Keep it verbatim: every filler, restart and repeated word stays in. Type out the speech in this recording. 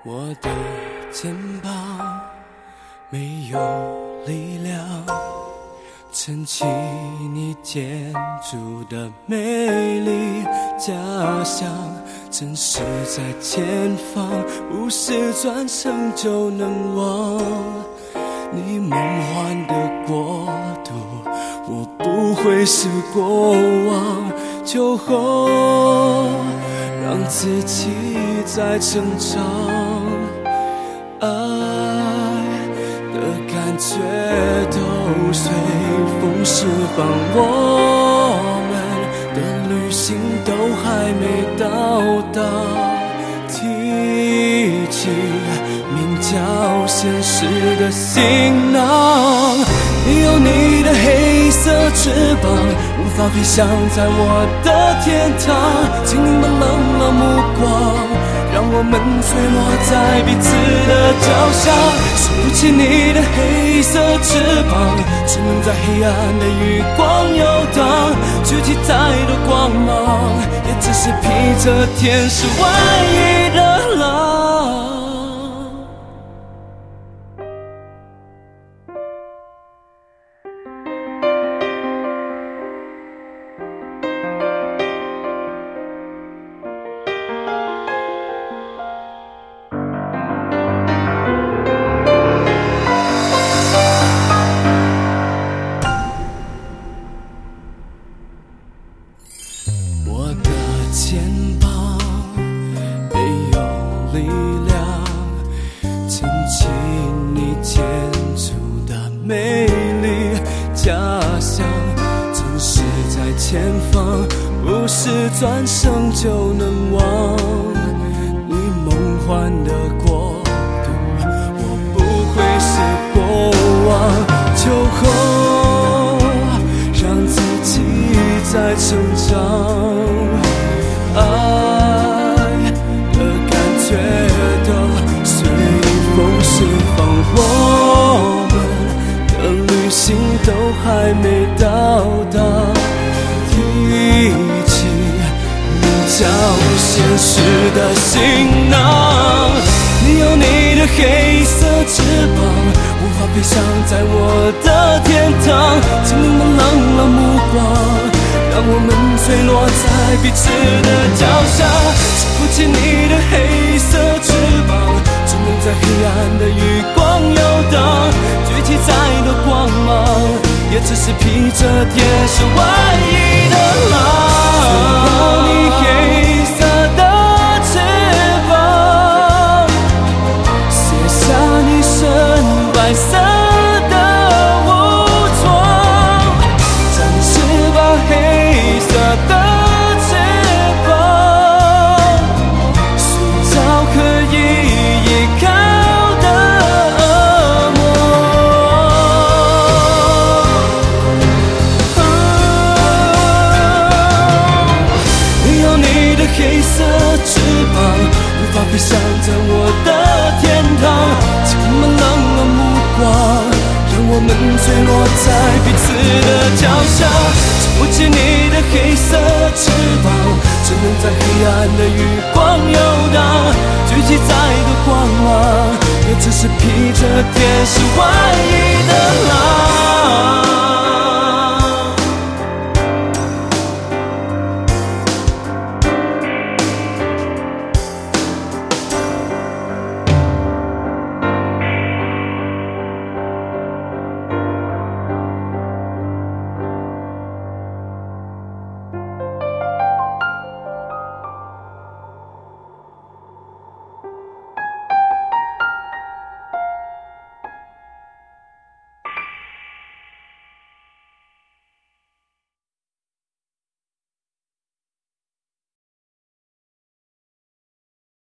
我的肩膀没有力量撑起你建筑的美丽家乡，真是在前方，不是转身就能忘。你梦幻的国度，我不会是过往，就后让自己在成长。爱的感觉都随风释放，我们的旅行都还没到达，提起名叫现实的行囊。你有你的黑色翅膀，无法飞翔在我的天堂。请你们冷冷目光，让我们坠落在彼此的脚下。收不起你的黑色翅膀，只能在黑暗的余光游荡。举起再多光芒，也只是披着天使外衣的狼。肩膀没有力量撑起你建筑的美丽家乡，真是在前方，不是转身就能忘。你梦幻的国度，我不会是过往，就后让自己在成长。爱的感觉都随风释放，我们的旅行都还没到达，提起名叫现实的行囊。你有你的黑色翅膀，无法飞翔在我的天堂。请你们冷冷目光，让我们坠落在彼此的脚下。收不起你的黑色翅膀，只能在黑暗的余光游荡。举起再多光芒，也只是披着天使外衣的狼。你黑色的翅膀，卸下你深白色的武装，暂时把黑色的翅膀塑造可以依靠的恶魔。你有你的黑色翅膀，无法飞翔在我的天堂。请你们冷冷目光，让我们坠落在彼此的脚下。收不起你的黑色翅膀，只能在黑暗的余光游荡。举起再多光芒，也只是披着天使外衣